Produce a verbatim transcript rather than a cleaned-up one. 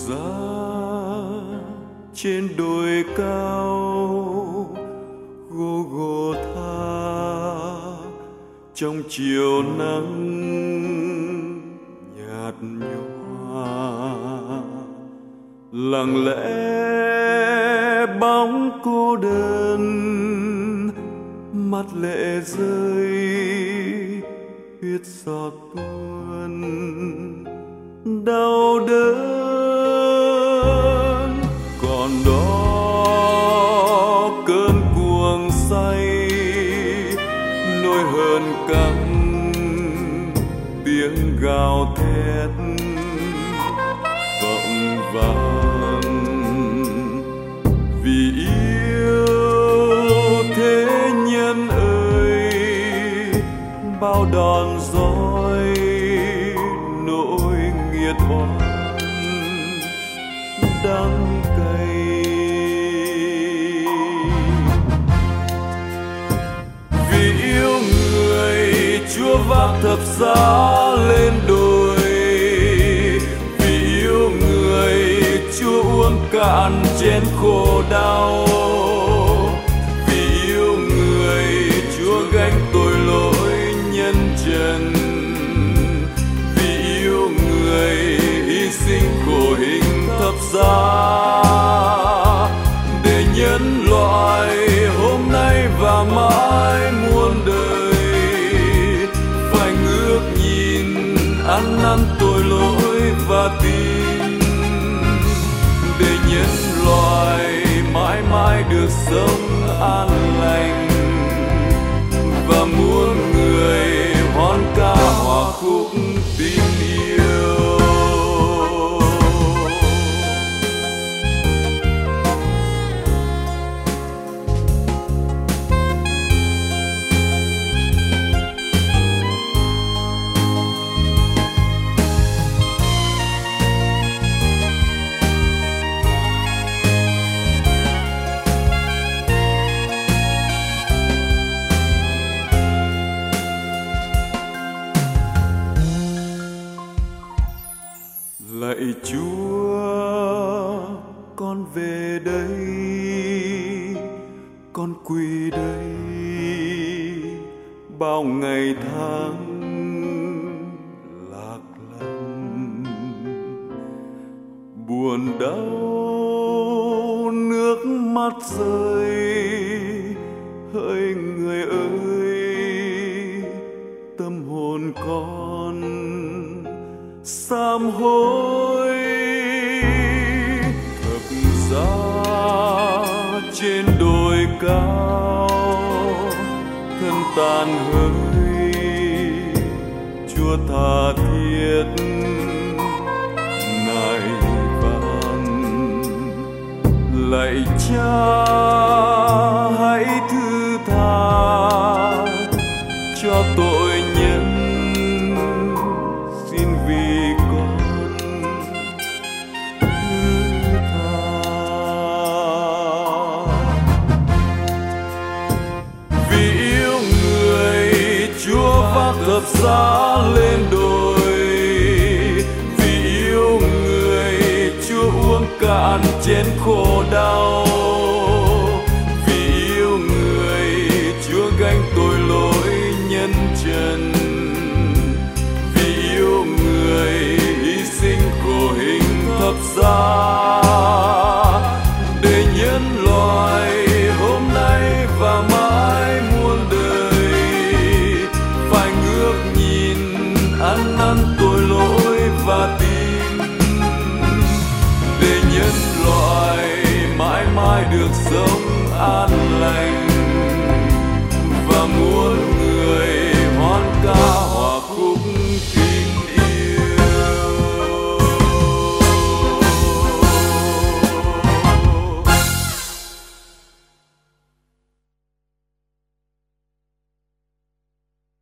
giá trên đồi cao Golgotha, trong chiều nắng nhạt nhòa, lặng lẽ bóng cô đơn, mắt lệ rơi huyết giọt tuôn, đau đớn còn đó cơn cuồng say, nỗi hờn căm tiếng gào thét vọng vang vì yêu thế nhân ơi, bao đòn roi nỗi nghiệt oan đắng cay. Vì yêu người Chúa vác thập giá lên đồi, vì yêu người Chúa uống cạn chén khổ đau, vì yêu người Chúa gánh tội lỗi nhân trần, vì yêu người hy sinh khổ hình thập giá để nhân loại hôm nay và mãi muôn đời phải ngước nhìn ăn năn tội lỗi và tin, để nhân loại mãi mãi được sống an lành và muôn người hoan ca hòa khúc tin yêu. Lạy Chúa, con về đây, con quỳ đây, bao ngày tháng lạc lõng, buồn đau nước mắt rơi, hỡi người ơi, tâm hồn con sám hối. Thập giá trên đồi cao thân tàn hơi, Chúa tha thiết nài van. Lạy Cha hãy thứ tha cho tội nhân, xin vì con thứ tha. Vì yêu người Chúa vác thập giá lên đồi, vì yêu người Chúa uống cạn chén khổ đau,